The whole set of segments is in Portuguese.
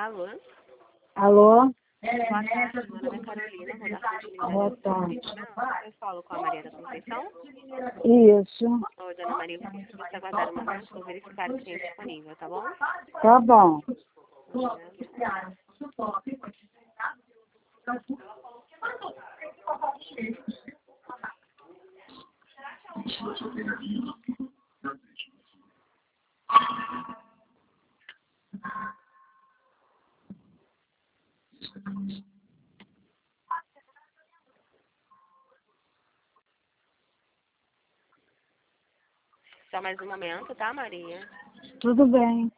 Alô? Alô? Boa tarde, meu nome é Carolina, vou dar continuidade Boa ao seu tarde. atendimento. Eu falo com a Maria da Conceição. Isso. Oi, dona Maria, eu vou pedir para você aguardar um momento para eu verificar se tem disponível, tá bom? Tá bom. Só mais um momento, tá, Maria? Tudo bem.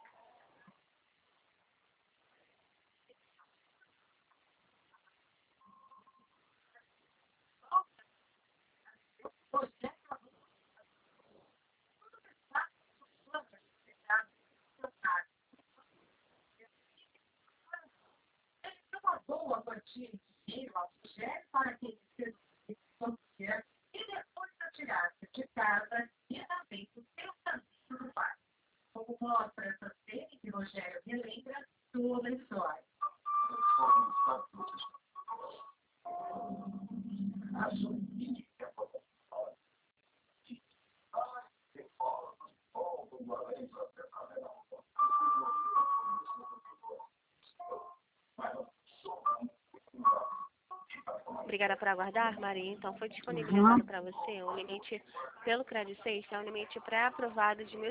Obrigada por aguardar, Maria. Então, foi disponibilizado para você o limite pelo Crédito 6, que é um limite pré-aprovado de R$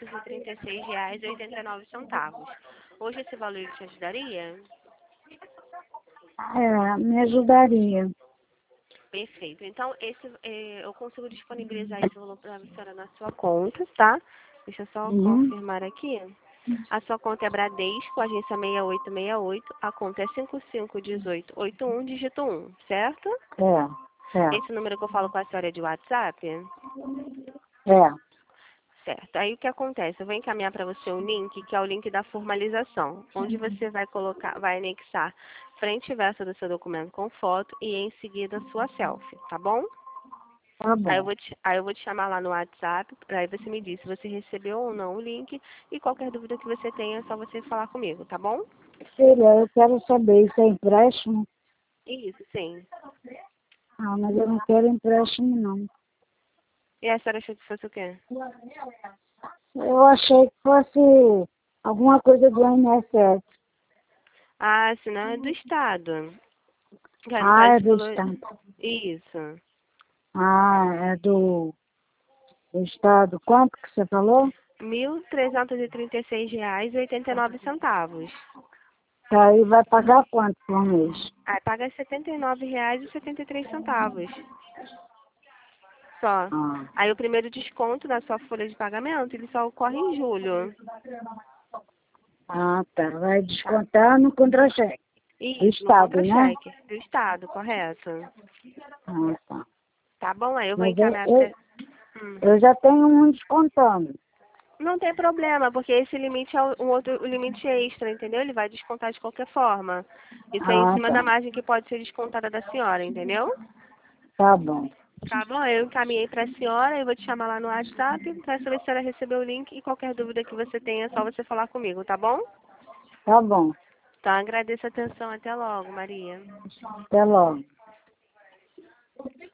1.336,89. Hoje esse valor te ajudaria? Me ajudaria. Perfeito. Então, eu consigo disponibilizar esse valor para a senhora na sua conta, tá? Deixa eu só confirmar aqui. A sua conta é Bradesco, agência 6868. A conta é 551881, dígito 1, certo? É. Esse número que eu falo com a senhora é de WhatsApp? É. Certo. Aí o que acontece? Eu vou encaminhar para você um link, que é o link da formalização, onde você vai anexar frente e verso do seu documento com foto e em seguida a sua selfie, tá bom? Tá bom. Aí eu vou te chamar lá no WhatsApp, aí você me diz se você recebeu ou não o link e qualquer dúvida que você tenha é só você falar comigo, tá bom? Filha, eu quero saber, isso é empréstimo? Isso, sim. Ah, mas eu não quero empréstimo, não. E a senhora achou que fosse o quê? Eu achei que fosse alguma coisa do INSS. Ah, se não é do Estado. Que aí, no Ah, caso, é você do falou... Estado. Isso. Ah, é do Estado. Quanto que você falou? R$ 1.336,89. Aí vai pagar quanto por mês? Aí paga R$ 79,73. Só. Ah, Aí o primeiro desconto da sua folha de pagamento, ele só ocorre em julho. tá. Vai Tá? descontar no contra-cheque. Do Isso, no Estado, né? contra-cheque. Do Estado, correto? Tá. Tá bom? Aí eu vou Mas encaminhar pra... eu já tenho um descontando. Não tem problema, porque esse limite é um outro limite extra, entendeu? Ele vai descontar de qualquer forma. Isso é em cima da Tá. margem que pode ser descontada da senhora, entendeu? Tá bom. Tá bom, eu encaminhei para a senhora, eu vou te chamar lá no WhatsApp para saber se a senhora recebeu o link e qualquer dúvida que você tenha é só você falar comigo, tá bom? Tá bom. Tá, agradeço a atenção, até logo, Maria. Até logo.